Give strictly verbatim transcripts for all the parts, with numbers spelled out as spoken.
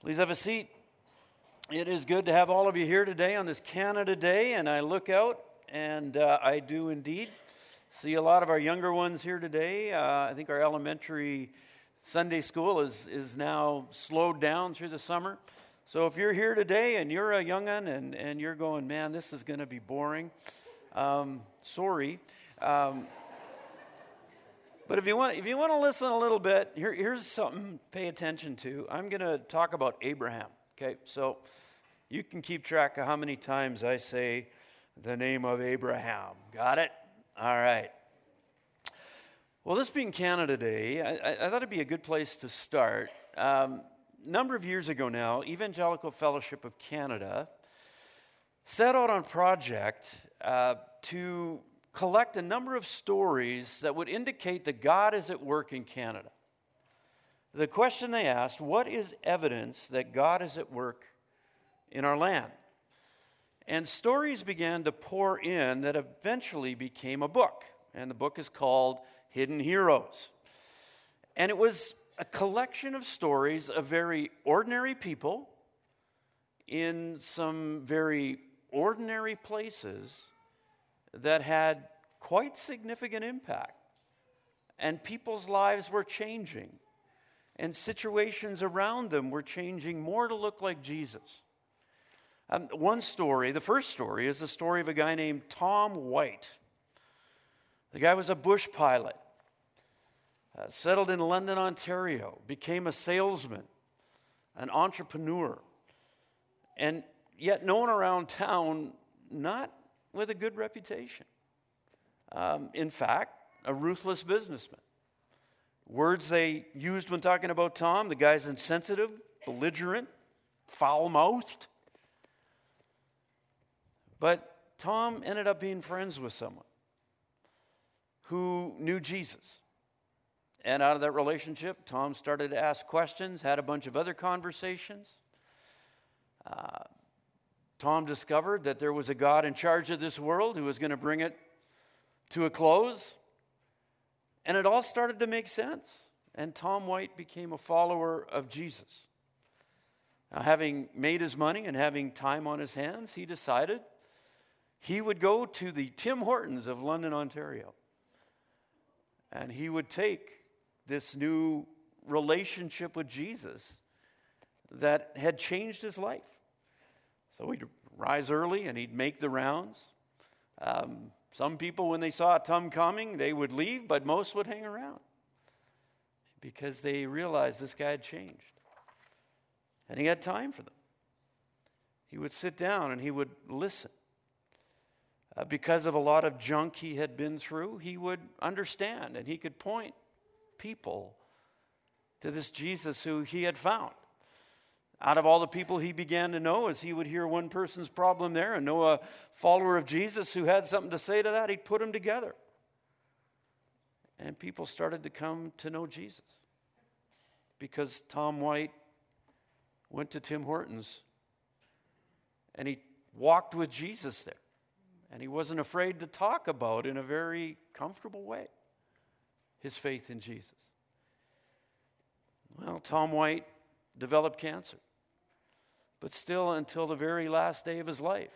Please have a seat. It is good to have all of you here today on this Canada Day, and I look out, and uh, I do indeed see a lot of our younger ones here today. Uh, I think our elementary Sunday school is, is now slowed down through the summer. So if you're here today and you're a young'un and, and you're going, man, this is going to be boring, um, sorry. Um, But if you want, if you want to listen a little bit, here, here's something to pay attention to. I'm going to talk about Abraham, okay? So you can keep track of how many times I say the name of Abraham. Got it? All right. Well, this being Canada Day, I, I thought it'd be a good place to start. Um, a number of years ago now, Evangelical Fellowship of Canada set out on a project uh, to collect a number of stories that would indicate that God is at work in Canada. The question they asked, what is evidence that God is at work in our land? And stories began to pour in that eventually became a book. And the book is called Hidden Heroes. And it was a collection of stories of very ordinary people in some very ordinary places that had quite significant impact. And people's lives were changing. And situations around them were changing more to look like Jesus. Um, one story, the first story, is the story of a guy named Tom White. The guy was a bush pilot, uh, settled in London, Ontario, became a salesman, an entrepreneur, and yet known around town not with a good reputation. Um, in fact, a ruthless businessman. Words they used when talking about Tom, the guy's insensitive, belligerent, foul-mouthed. But Tom ended up being friends with someone who knew Jesus. And out of that relationship, Tom started to ask questions, had a bunch of other conversations. Uh, Tom discovered that there was a God in charge of this world who was going to bring it to a close. And it all started to make sense. And Tom White became a follower of Jesus. Now, having made his money and having time on his hands, he decided he would go to the Tim Hortons of London, Ontario. And he would take this new relationship with Jesus that had changed his life. So he'd rise early and he'd make the rounds. Um, some people, when they saw Tom coming, they would leave, but most would hang around because they realized this guy had changed. And he had time for them. He would sit down and he would listen. Uh, because of a lot of junk he had been through, he would understand and he could point people to this Jesus who he had found. Out of all the people he began to know, as he would hear one person's problem there and know a follower of Jesus who had something to say to that, he'd put them together. And people started to come to know Jesus because Tom White went to Tim Hortons and he walked with Jesus there. And he wasn't afraid to talk about in a very comfortable way his faith in Jesus. Well, Tom White developed cancer. But still, until the very last day of his life,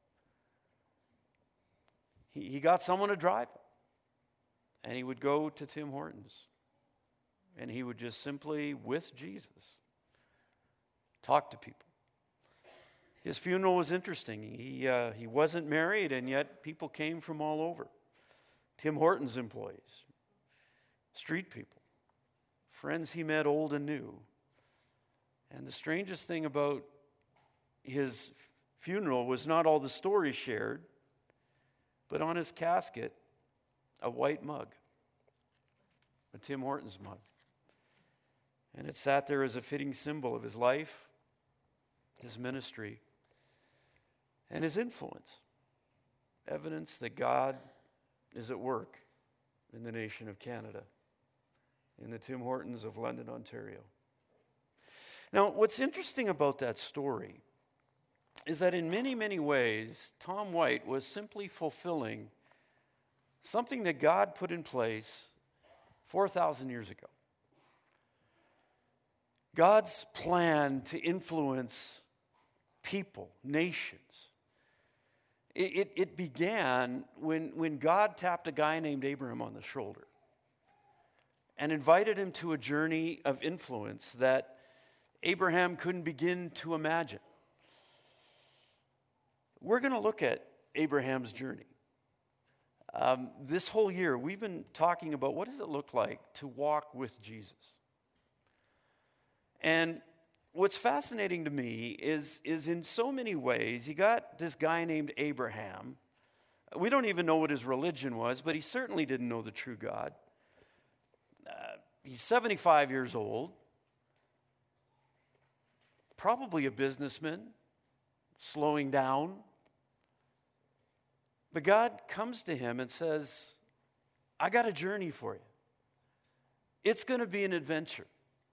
he, he got someone to drive him. And he would go to Tim Hortons. And he would just simply, with Jesus, talk to people. His funeral was interesting. He, uh, he wasn't married, and yet people came from all over. Tim Hortons employees, street people, friends he met old and new. And the strangest thing about his funeral was not all the stories shared, but on his casket, a white mug, a Tim Hortons mug. And it sat there as a fitting symbol of his life, his ministry, and his influence. Evidence that God is at work in the nation of Canada, in the Tim Hortons of London, Ontario. Now, what's interesting about that story is that in many, many ways, Tom White was simply fulfilling something that God put in place four thousand years ago. God's plan to influence people, nations, it, it, it began when, when God tapped a guy named Abraham on the shoulder and invited him to a journey of influence that Abraham couldn't begin to imagine. We're going to look at Abraham's journey. Um, this whole year, we've been talking about what does it look like to walk with Jesus. And what's fascinating to me is, is in so many ways, you got this guy named Abraham. We don't even know what his religion was, but he certainly didn't know the true God. Uh, he's seventy-five years old, probably a businessman, slowing down. But God comes to him and says, I got a journey for you. It's going to be an adventure.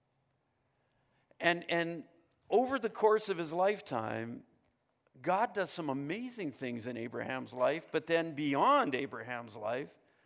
And, and over the course of his lifetime, God does some amazing things in Abraham's life, but then beyond Abraham's life,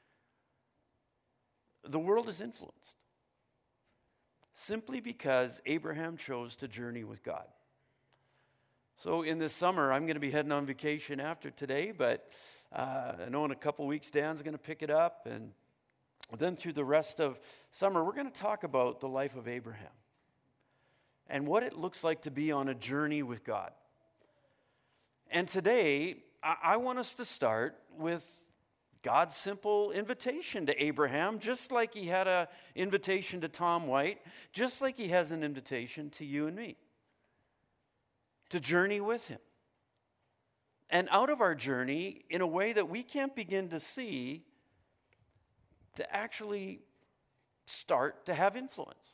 the world is influenced. Simply because Abraham chose to journey with God. So in this summer, I'm going to be heading on vacation after today, but uh, I know in a couple weeks, Dan's going to pick it up. And then through the rest of summer, we're going to talk about the life of Abraham and what it looks like to be on a journey with God. And today, I, I want us to start with God's simple invitation to Abraham, just like he had an invitation to Tom White, just like he has an invitation to you and me, to journey with him. And out of our journey, in a way that we can't begin to see, to actually start to have influence.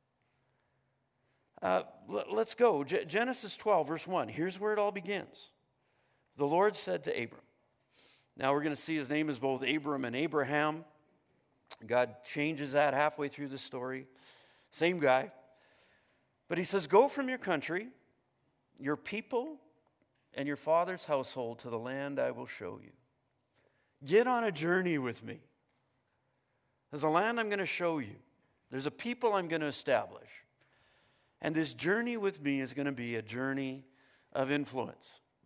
Uh, l- let's go. G- Genesis twelve, verse one. Here's where it all begins. The Lord said to Abram. Now we're going to see his name is both Abram and Abraham. God changes that halfway through the story. Same guy. But he says, go from your country, your people, and your father's household to the land I will show you. Get on a journey with me. There's a land I'm going to show you. There's a people I'm going to establish. And this journey with me is going to be a journey of influence.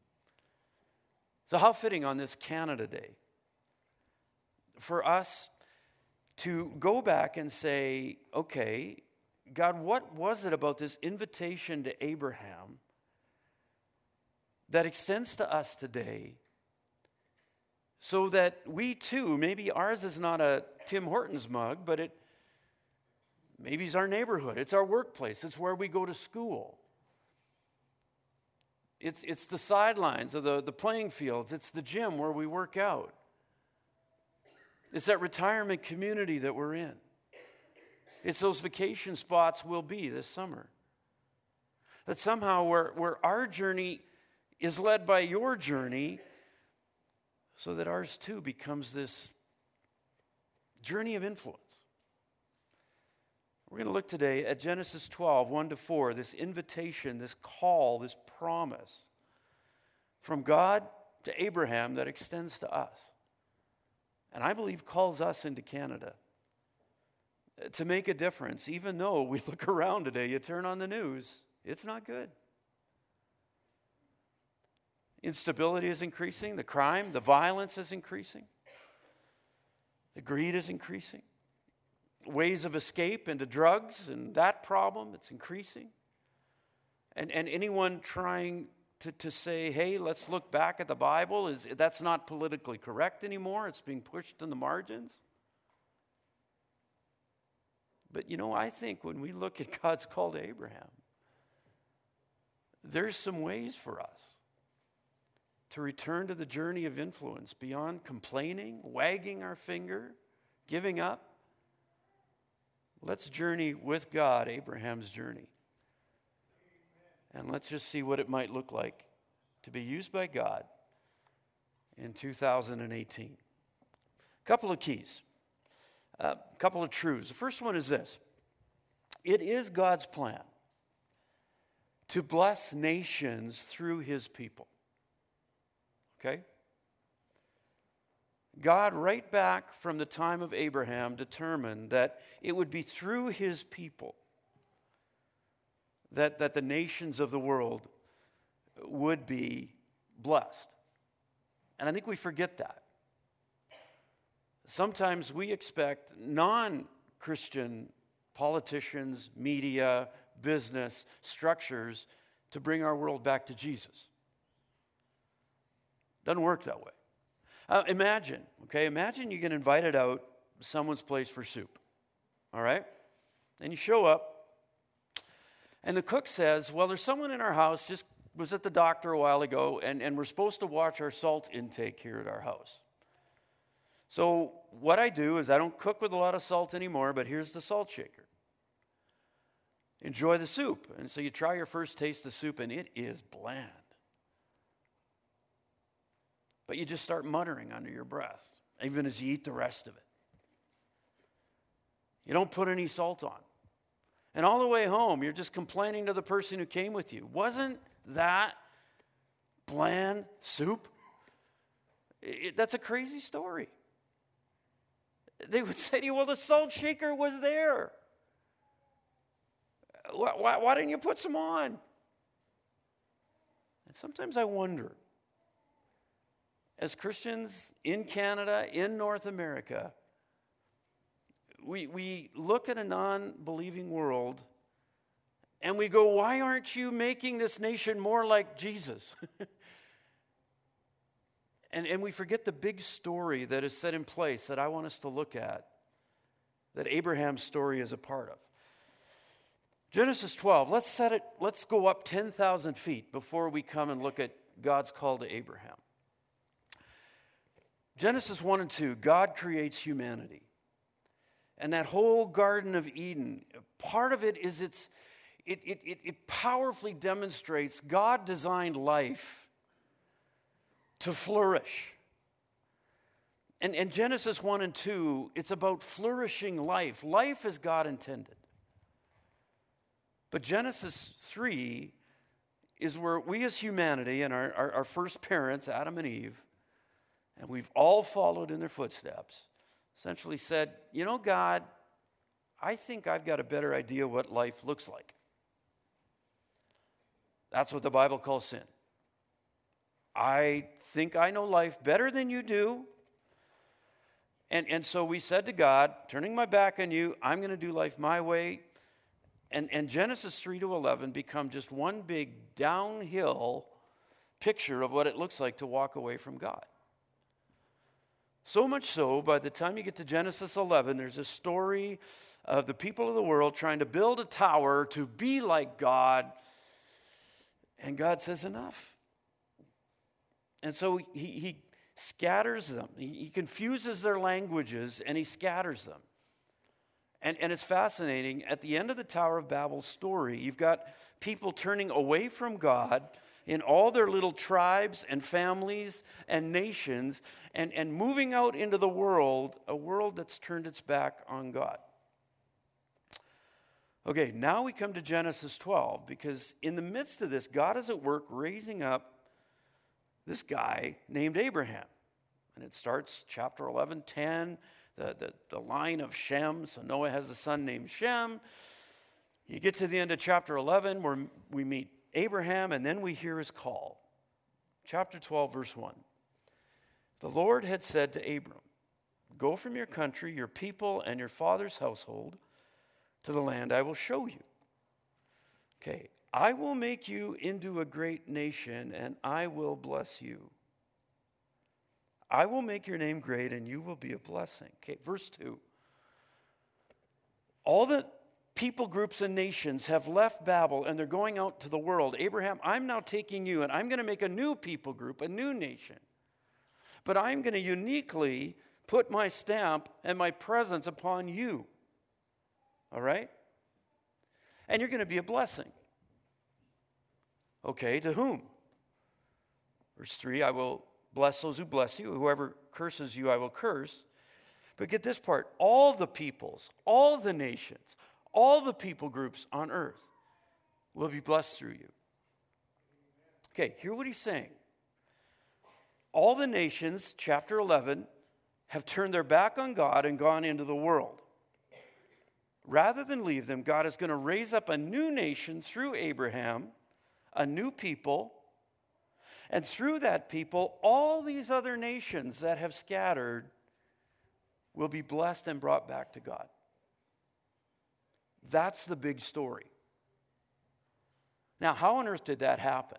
So how fitting on this Canada Day for us to go back and say, okay, God, what was it about this invitation to Abraham that extends to us today so that we too, maybe ours is not a Tim Hortons mug, but it maybe it's our neighborhood, it's our workplace, it's where we go to school. It's, it's the sidelines of the, the playing fields. It's the gym where we work out. It's that retirement community that we're in. It's those vacation spots we'll be this summer. That somehow where, where our journey is led by your journey, so that ours too becomes this journey of influence. We're going to look today at Genesis twelve, one to four, this invitation, this call, this promise from God to Abraham that extends to us. And I believe calls us into Canada to make a difference, even though we look around today, you turn on the news, it's not good. Instability is increasing, the crime, the violence is increasing, the greed is increasing. Ways of escape into drugs and that problem, it's increasing. And and anyone trying to, to say, hey, let's look back at the Bible, is that's not politically correct anymore. It's being pushed in the margins. But you know, I think when we look at God's call to Abraham, there's some ways for us to return to the journey of influence beyond complaining, wagging our finger, giving up. Let's journey with God, Abraham's journey. And let's just see what it might look like to be used by God in two thousand eighteen. A couple of keys, a couple of truths. The first one is this. It is God's plan to bless nations through his people. Okay? God, right back from the time of Abraham, determined that it would be through his people that, that the nations of the world would be blessed. And I think we forget that. Sometimes we expect non-Christian politicians, media, business, structures to bring our world back to Jesus. Doesn't work that way. Uh, imagine, okay, imagine you get invited out someone's place for soup, all right? And you show up, and the cook says, well, there's someone in our house, just was at the doctor a while ago, and, and we're supposed to watch our salt intake here at our house. So what I do is I don't cook with a lot of salt anymore, but here's the salt shaker. Enjoy the soup. And so you try your first taste of soup, and it is bland. But you just start muttering under your breath, even as you eat the rest of it. You don't put any salt on. And all the way home, you're just complaining to the person who came with you. Wasn't that bland soup? It, that's a crazy story. They would say to you, well, the salt shaker was there. Why, why, why didn't you put some on? And sometimes I wonder, as Christians in Canada, in North America, we, we look at a non-believing world and we go, why aren't you making this nation more like Jesus? and, and we forget the big story that is set in place that I want us to look at, that Abraham's story is a part of. Genesis twelve, let's set it, let's go up ten thousand feet before we come and look at God's call to Abraham. Genesis one and two, God creates humanity. And that whole Garden of Eden, part of it is it's, it, it, it, it powerfully demonstrates God designed life to flourish. And, and Genesis one and two, it's about flourishing life. Life as God intended. But Genesis three is where we as humanity and our, our, our first parents, Adam and Eve, and we've all followed in their footsteps, essentially said, you know, God, I think I've got a better idea what life looks like. That's what the Bible calls sin. I think I know life better than you do. And, and so we said to God, turning my back on you, I'm going to do life my way. And, and Genesis three to eleven become just one big downhill picture of what it looks like to walk away from God. So much so, by the time you get to Genesis eleven, there's a story of the people of the world trying to build a tower to be like God. And God says, enough. And so he, he scatters them. He, he confuses their languages, and he scatters them. And, and it's fascinating. At the end of the Tower of Babel story, you've got people turning away from God in all their little tribes and families and nations and, and moving out into the world, a world that's turned its back on God. Okay, now we come to Genesis twelve, because in the midst of this, God is at work raising up this guy named Abraham. And it starts chapter eleven, ten, the, the, the line of Shem. So Noah has a son named Shem. You get to the end of chapter eleven where we meet Abraham, and then we hear his call. Chapter twelve, verse one. The Lord had said to Abram, go from your country, your people, and your father's household to the land I will show you. Okay, I will make you into a great nation, and I will bless you. I will make your name great, and you will be a blessing. Okay, verse two. All the people groups and nations have left Babel, and they're going out to the world. Abraham, I'm now taking you, and I'm going to make a new people group, a new nation. But I'm going to uniquely put my stamp and my presence upon you. All right? And you're going to be a blessing. Okay, to whom? Verse three, I will bless those who bless you. Whoever curses you, I will curse. But get this part. All the peoples, all the nations, all the people groups on earth will be blessed through you. Okay, hear what he's saying. All the nations, chapter eleven, have turned their back on God and gone into the world. Rather than leave them, God is going to raise up a new nation through Abraham, a new people. And through that people, all these other nations that have scattered will be blessed and brought back to God. That's the big story. Now, how on earth did that happen?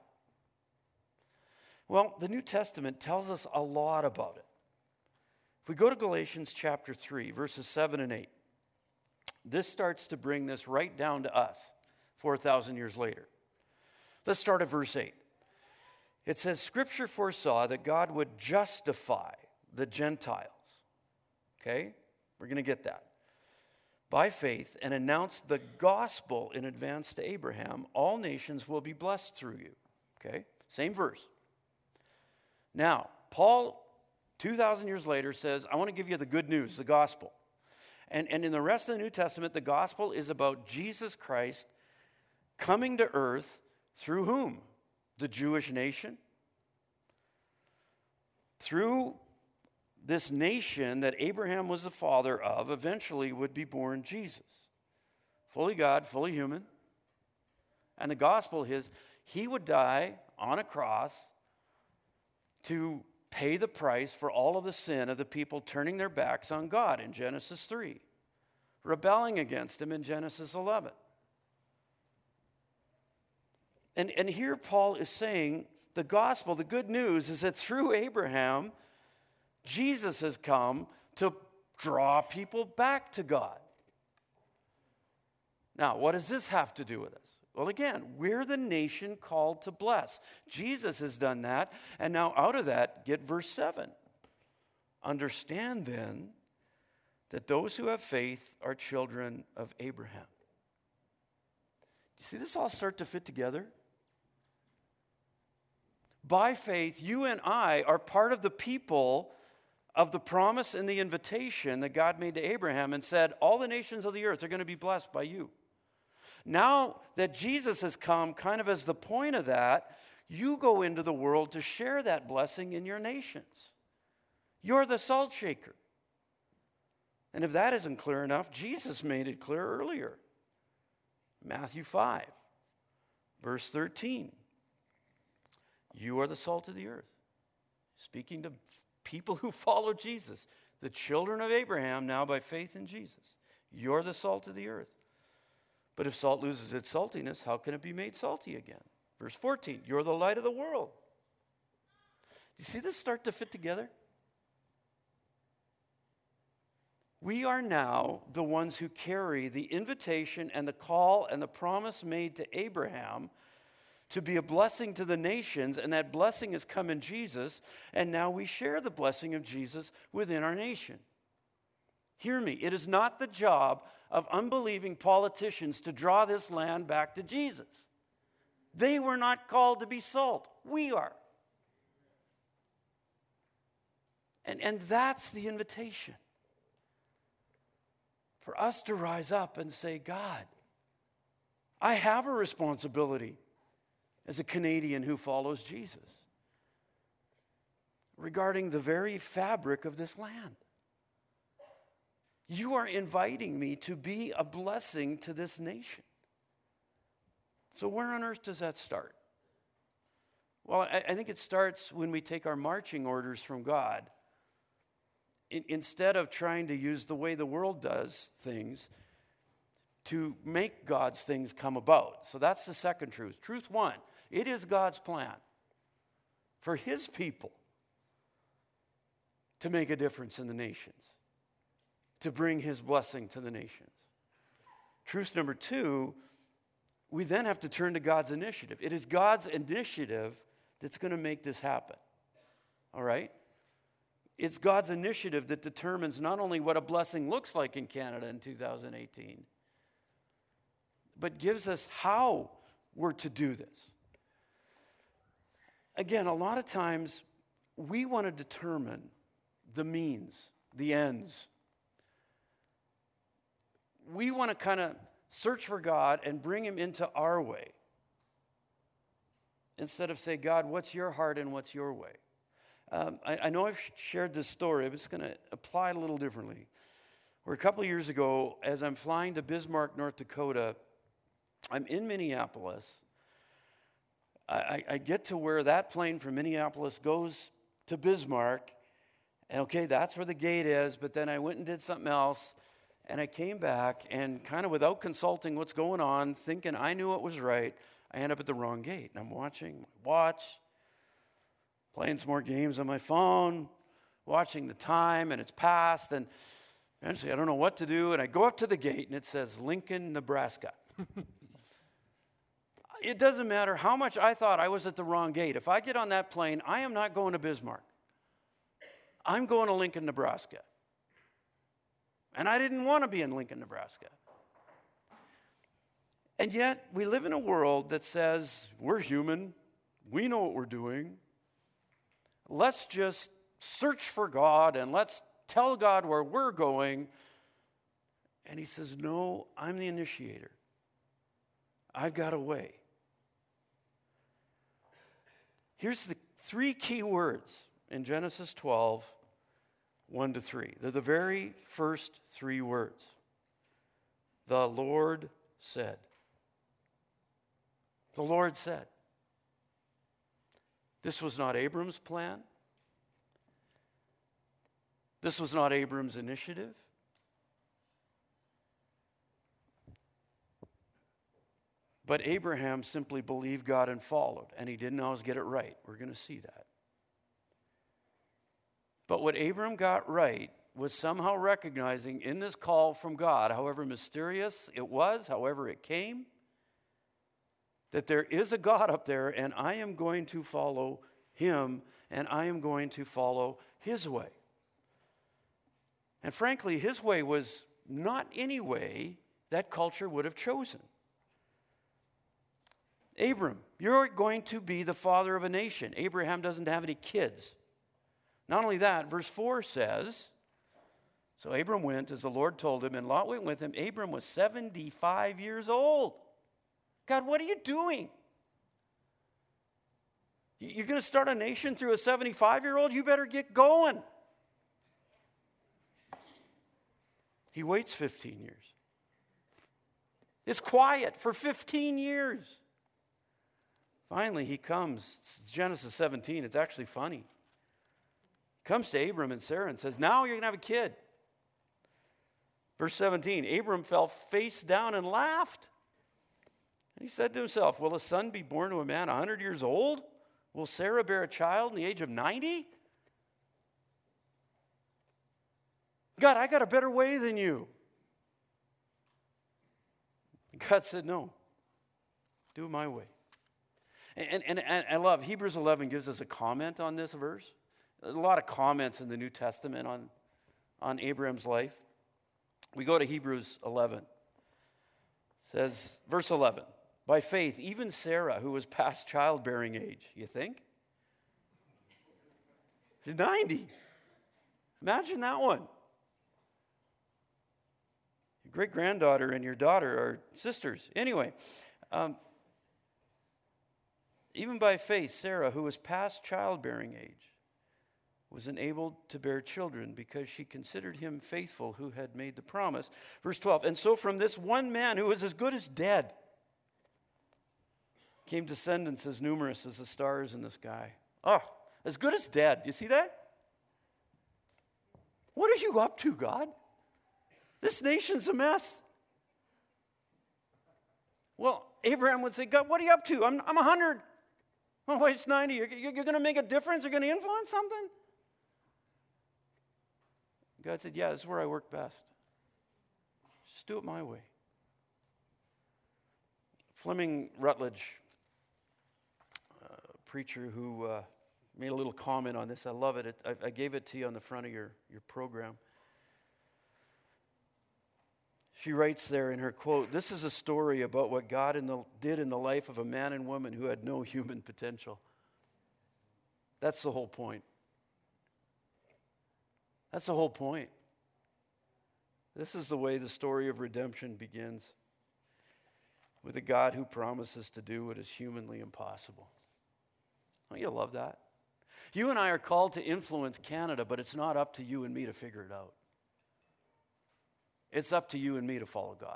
Well, the New Testament tells us a lot about it. If we go to Galatians chapter three, verses seven and eight, this starts to bring this right down to us four thousand years later. Let's start at verse eight. It says, Scripture foresaw that God would justify the Gentiles. Okay? We're going to get that. By faith, and announce the gospel in advance to Abraham. All nations will be blessed through you. Okay? Same verse. Now, Paul, two thousand years later, says, I want to give you the good news, the gospel. And, and in the rest of the New Testament, the gospel is about Jesus Christ coming to earth through whom? The Jewish nation. Through this nation that Abraham was the father of, eventually would be born Jesus. Fully God, fully human. And the gospel is, he would die on a cross to pay the price for all of the sin of the people turning their backs on God in Genesis three, rebelling against him in Genesis eleven. And, and here Paul is saying the gospel, the good news, is that through Abraham, Jesus has come to draw people back to God. Now, what does this have to do with us? Well, again, we're the nation called to bless. Jesus has done that. And now out of that, get verse seven. Understand then that those who have faith are children of Abraham. Do you see this all start to fit together? By faith, you and I are part of the people of the promise and the invitation that God made to Abraham and said, all the nations of the earth are going to be blessed by you. Now that Jesus has come kind of as the point of that, you go into the world to share that blessing in your nations. You're the salt shaker. And if that isn't clear enough, Jesus made it clear earlier. Matthew five, verse thirteen. You are the salt of the earth. Speaking to people who follow Jesus, the children of Abraham, now by faith in Jesus. You're the salt of the earth. But if salt loses its saltiness, how can it be made salty again? Verse fourteen, you're the light of the world. Do you see this start to fit together? We are now the ones who carry the invitation and the call and the promise made to Abraham to be a blessing to the nations, and that blessing has come in Jesus, and now we share the blessing of Jesus within our nation. Hear me, it is not the job of unbelieving politicians to draw this land back to Jesus. They were not called to be salt. We are. And, and that's the invitation. For us to rise up and say, God, I have a responsibility as a Canadian who follows Jesus regarding the very fabric of this land. You are inviting me to be a blessing to this nation. So where on earth does that start? Well, I, I think it starts when we take our marching orders from God. In, instead of trying to use the way the world does things to make God's things come about. So that's the second truth. Truth one, it is God's plan for his people to make a difference in the nations, to bring his blessing to the nations. Truth number two, we then have to turn to God's initiative. It is God's initiative that's going to make this happen. All right? It's God's initiative that determines not only what a blessing looks like in Canada in two thousand eighteen, but gives us how we're to do this. Again, a lot of times we want to determine the means, the ends. We want to kind of search for God and bring him into our way instead of say, God, what's your heart and what's your way? Um, I, I know I've shared this story, but it's going to apply a little differently. Where a couple years ago, as I'm flying to Bismarck, North Dakota, I'm in Minneapolis. I, I, I get to where that plane from Minneapolis goes to Bismarck. And okay, that's where the gate is, but then I went and did something else, and I came back, and kind of without consulting what's going on, thinking I knew what was right, I end up at the wrong gate. And I'm watching my watch, playing some more games on my phone, watching the time, and it's passed, and eventually I don't know what to do, and I go up to the gate, and it says Lincoln, Nebraska. It doesn't matter how much I thought I was at the wrong gate. If I get on that plane, I am not going to Bismarck. I'm going to Lincoln, Nebraska. And I didn't want to be in Lincoln, Nebraska. And yet, we live in a world that says, we're human, we know what we're doing. Let's just search for God and let's tell God where we're going. And he says, no, I'm the initiator. I've got a way. Here's the three key words in Genesis twelve, one to three. They're the very first three words. The Lord said. The Lord said. This was not Abram's plan. This was not Abram's initiative. But Abraham simply believed God and followed, and he didn't always get it right. We're going to see that. But what Abram got right was somehow recognizing in this call from God, however mysterious it was, however it came, that there is a God up there, and I am going to follow him, and I am going to follow his way. And frankly, his way was not any way that culture would have chosen. Abram, you're going to be the father of a nation. Abraham doesn't have any kids. Not only that, verse four says, so Abram went as the Lord told him, and Lot went with him. Abram was seventy-five years old. God, what are you doing? You're going to start a nation through a seventy-five-year-old? You better get going. He waits fifteen years. It's quiet for fifteen years. Finally, he comes. It's Genesis seventeen. It's actually funny. He comes to Abram and Sarah and says, now you're going to have a kid. Verse seventeen, Abram fell face down and laughed. And he said to himself, will a son be born to a man one hundred years old? Will Sarah bear a child in the age of ninety? God, I got a better way than you. God said, no, do it my way. And, and, and I love, Hebrews eleven gives us a comment on this verse. There's a lot of comments in the New Testament on, on Abraham's life. We go to Hebrews eleven. It says, verse eleven, by faith, even Sarah, who was past childbearing age, you think? She's ninety. Imagine that one. Your great-granddaughter and your daughter are sisters. Anyway, um, even by faith, Sarah, who was past childbearing age, was enabled to bear children because she considered him faithful who had made the promise. Verse twelve, and so from this one man who was as good as dead came descendants as numerous as the stars in the sky. Oh, as good as dead. Do you see that? What are you up to, God? This nation's a mess. Well, Abraham would say, God, what are you up to? I'm, I'm one hundred. My wife's ninety. You're, you're going to make a difference? You're going to influence something? God said, yeah, this is where I work best. Just do it my way. Fleming Rutledge, a preacher who uh, made a little comment on this. I love it. it I, I gave it to you on the front of your, your program. She writes there in her quote, this is a story about what God in the, did in the life of a man and woman who had no human potential. That's the whole point. That's the whole point. This is the way the story of redemption begins, with a God who promises to do what is humanly impossible. Don't you love that? You and I are called to influence Canada, but it's not up to you and me to figure it out. It's up to you and me to follow God.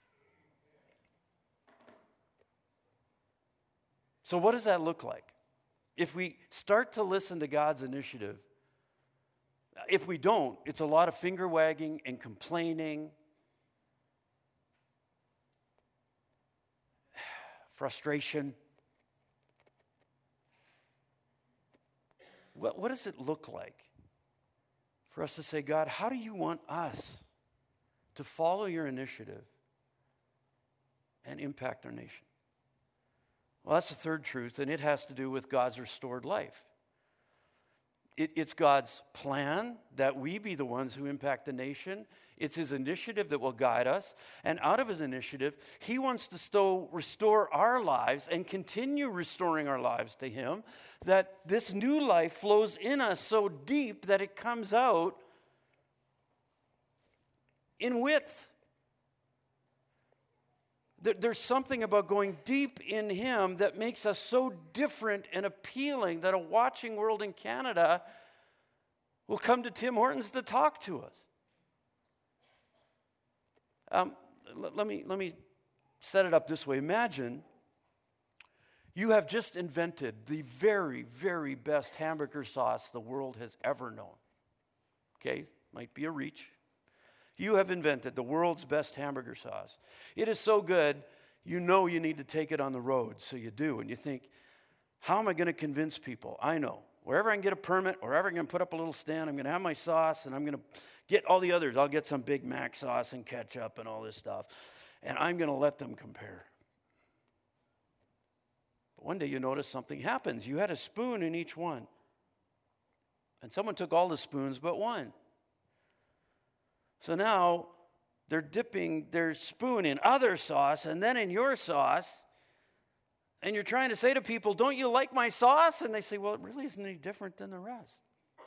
So what does that look like? If we start to listen to God's initiative, if we don't, it's a lot of finger wagging and complaining, frustration. What, what does it look like for us to say, God, how do you want us to follow your initiative and impact our nation? Well, that's the third truth, and it has to do with God's restored life. It, it's God's plan that we be the ones who impact the nation. It's his initiative that will guide us. And out of his initiative, he wants to sto- restore our lives and continue restoring our lives to him, that this new life flows in us so deep that it comes out in width. There's something about going deep in him that makes us so different and appealing that a watching world in Canada will come to Tim Hortons to talk to us. Um, l- let me, let me set it up this way. Imagine you have just invented the very, very best hamburger sauce the world has ever known. Okay, might be a reach. You have invented the world's best hamburger sauce. It is so good, you know you need to take it on the road, so you do. And you think, how am I going to convince people? I know. Wherever I can get a permit, wherever I can put up a little stand, I'm going to have my sauce, and I'm going to get all the others. I'll get some Big Mac sauce and ketchup and all this stuff, and I'm going to let them compare. But one day you notice something happens. You had a spoon in each one, and someone took all the spoons but one. So now they're dipping their spoon in other sauce and then in your sauce. And you're trying to say to people, don't you like my sauce? And they say, well, it really isn't any different than the rest.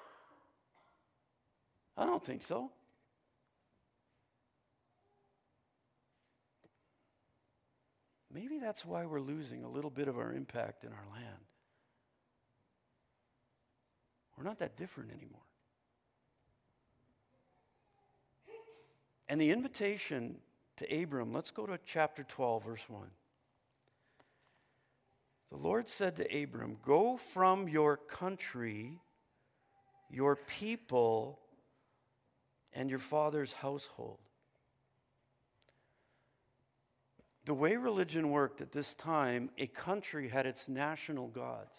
I don't think so. Maybe that's why we're losing a little bit of our impact in our land. We're not that different anymore. And the invitation to Abram, let's go to chapter twelve, verse one. The Lord said to Abram, go from your country, your people, and your father's household. The way religion worked at this time, a country had its national gods.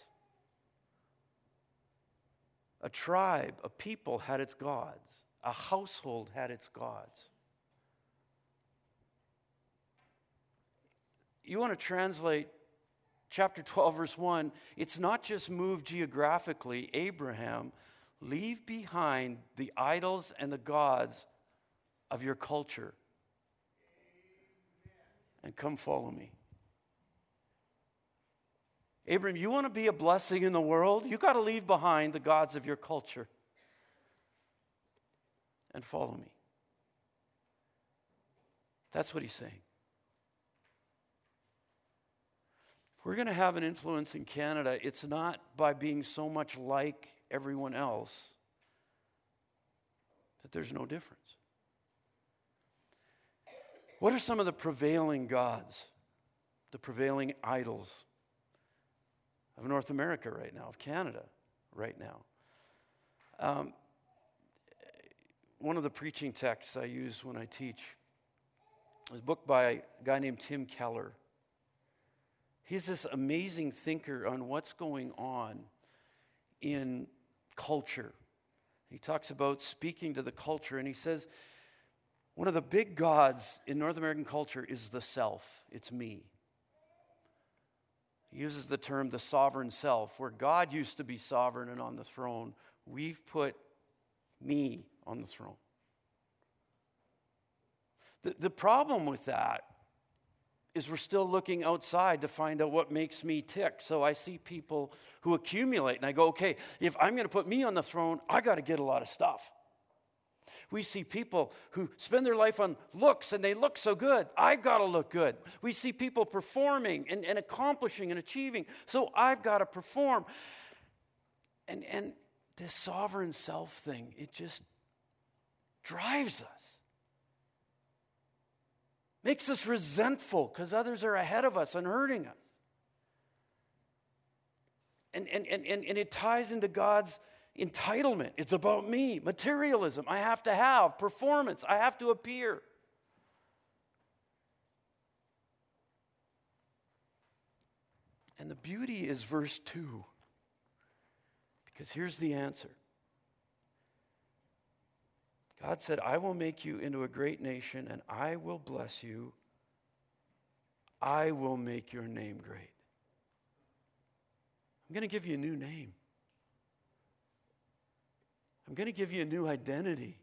A tribe, a people had its gods. A household had its gods. You want to translate chapter twelve, verse one, it's not just move geographically. Abraham, leave behind the idols and the gods of your culture and come follow me. Abraham, you want to be a blessing in the world? You got to leave behind the gods of your culture and follow me. That's what he's saying. If we're going to have an influence in Canada, it's not by being so much like everyone else that there's no difference. What are some of the prevailing gods, the prevailing idols of North America right now, of Canada right now? Um, one of the preaching texts I use when I teach is a book by a guy named Tim Keller. He's this amazing thinker on what's going on in culture. He talks about speaking to the culture, and he says one of the big gods in North American culture is the self. It's me. He uses the term the sovereign self. Where God used to be sovereign and on the throne, we've put me on the throne. The, the problem with that is we're still looking outside to find out what makes me tick. So I see people who accumulate, and I go, okay, if I'm going to put me on the throne, I got to get a lot of stuff. We see people who spend their life on looks, and they look so good. I've got to look good. We see people performing and, and accomplishing and achieving, so I've got to perform. And, and this sovereign self thing, it just drives us. Makes us resentful because others are ahead of us and hurting us. And, and, and, and, and it ties into God's entitlement. It's about me, materialism. I have to have performance. I have to appear. And the beauty is verse two. Because here's the answer. God said, I will make you into a great nation, and I will bless you. I will make your name great. I'm going to give you a new name. I'm going to give you a new identity.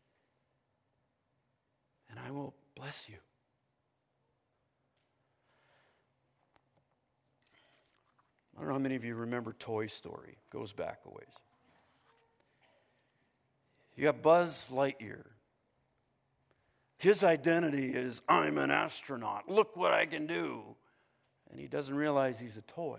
And I will bless you. I don't know how many of you remember Toy Story. It goes back a ways. You got Buzz Lightyear. His identity is, I'm an astronaut. Look what I can do. And he doesn't realize he's a toy.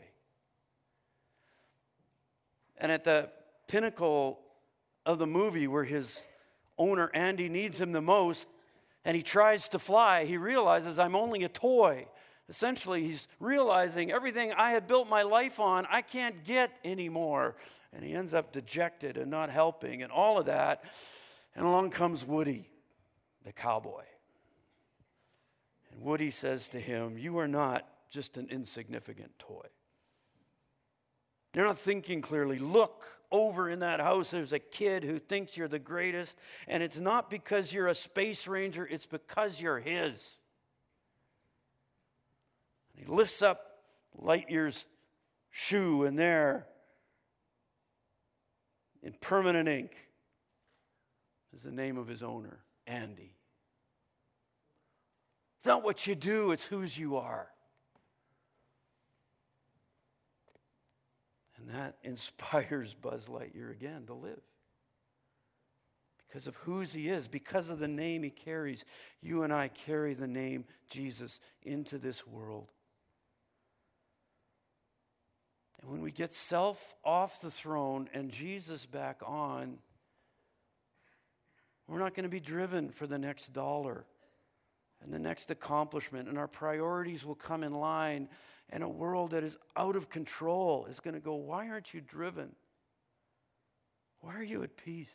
And at the pinnacle of the movie where his owner, Andy, needs him the most, and he tries to fly, he realizes, I'm only a toy. Essentially, he's realizing everything I had built my life on, I can't get anymore. And he ends up dejected and not helping and all of that. And along comes Woody, the cowboy. And Woody says to him, you are not just an insignificant toy. You're not thinking clearly. Look over in that house, there's a kid who thinks you're the greatest. And it's not because you're a space ranger, it's because you're his. And he lifts up Lightyear's shoe, and there, in permanent ink, is the name of his owner, Andy. It's not what you do, it's whose you are. And that inspires Buzz Lightyear again to live. Because of whose he is, because of the name he carries, you and I carry the name Jesus into this world. And when we get self off the throne and Jesus back on, we're not going to be driven for the next dollar and the next accomplishment, and our priorities will come in line, and a world that is out of control is going to go, why aren't you driven? Why are you at peace?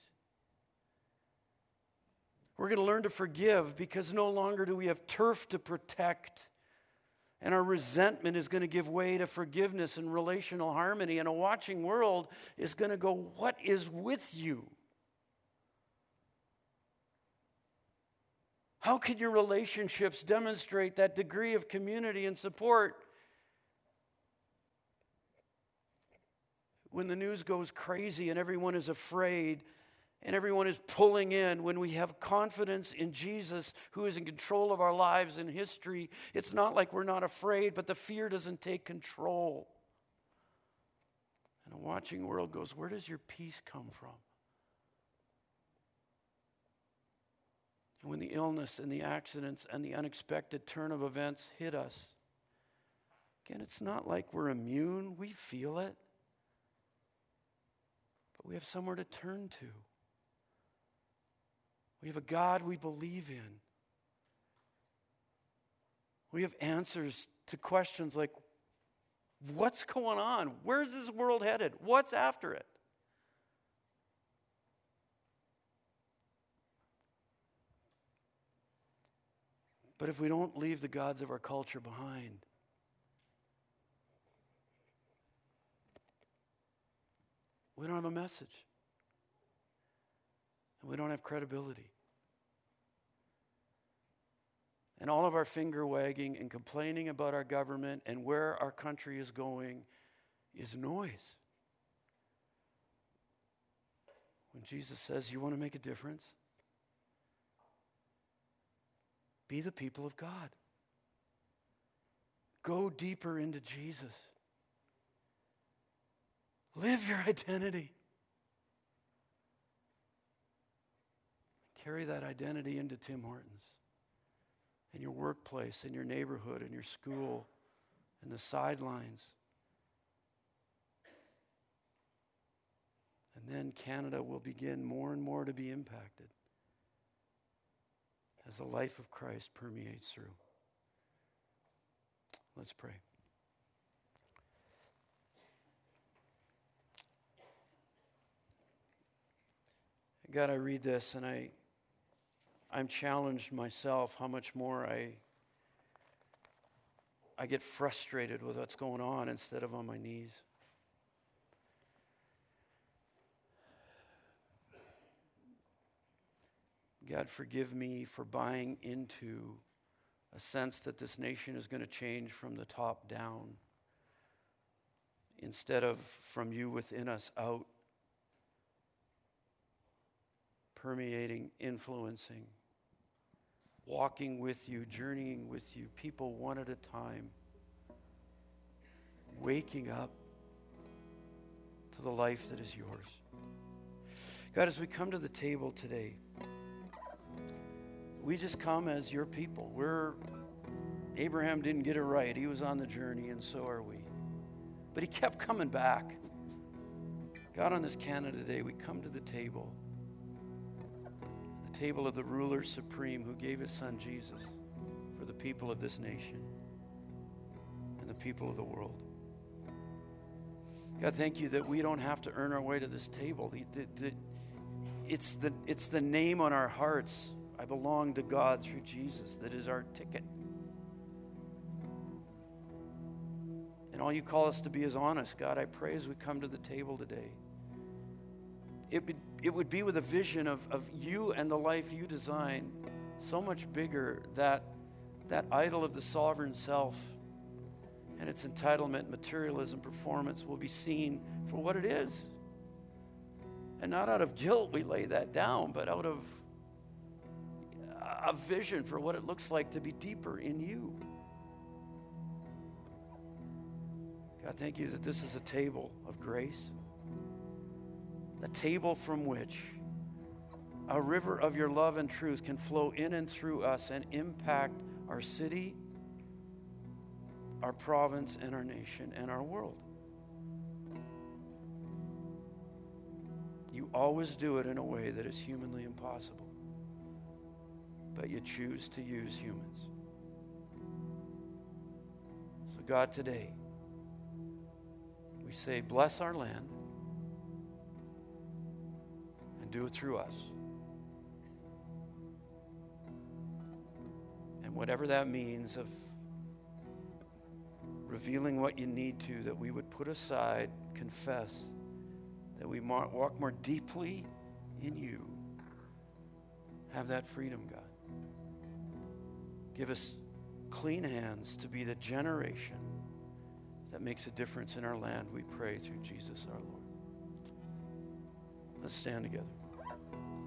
We're going to learn to forgive because no longer do we have turf to protect. And our resentment is going to give way to forgiveness and relational harmony. And a watching world is going to go, what is with you? How can your relationships demonstrate that degree of community and support when the news goes crazy and everyone is afraid and everyone is pulling in? When we have confidence in Jesus, who is in control of our lives and history, it's not like we're not afraid, but the fear doesn't take control. And a watching world goes, where does your peace come from? And when the illness and the accidents and the unexpected turn of events hit us, again, it's not like we're immune. We feel it. But we have somewhere to turn to. We have a God we believe in. We have answers to questions like, what's going on? Where's this world headed? What's after it? But if we don't leave the gods of our culture behind, we don't have a message. And we don't have credibility. And all of our finger wagging and complaining about our government and where our country is going is noise. When Jesus says, you want to make a difference? Be the people of God. Go deeper into Jesus. Live your identity. Carry that identity into Tim Hortons, in your workplace, in your neighborhood, in your school, in the sidelines. And then Canada will begin more and more to be impacted. as the life of Christ permeates through. Let's pray. God, I read this and I, I'm challenged myself how much more I, I get frustrated with what's going on instead of on my knees. God, forgive me for buying into a sense that this nation is going to change from the top down instead of from you within us out, permeating, influencing, walking with you, journeying with you, people one at a time, waking up to the life that is yours. God, as we come to the table today, we just come as your people. We're, Abraham didn't get it right. He was on the journey, and so are we. But he kept coming back. God, on this Canada Day, we come to the table, the table of the ruler supreme who gave his son Jesus for the people of this nation and the people of the world. God, thank you that we don't have to earn our way to this table. The, the, the, it's, the, it's the name on our hearts. I belong to God through Jesus. That is our ticket. And all you call us to be is honest. God, I pray as we come to the table today, it would, it would be with a vision of, of you and the life you design so much bigger that that idol of the sovereign self and its entitlement, materialism, performance will be seen for what it is. And not out of guilt we lay that down, but out of a vision for what it looks like to be deeper in you. God, thank you that this is a table of grace, a table from which a river of your love and truth can flow in and through us and impact our city, our province, and our nation, and our world. You always do it in a way that is humanly impossible, but you choose to use humans. So God, today, we say, bless our land and do it through us. And whatever that means of revealing what you need to, that we would put aside, confess, that we walk more deeply in you. Have that freedom, God. Give us clean hands to be the generation that makes a difference in our land, we pray through Jesus our Lord. Let's stand together.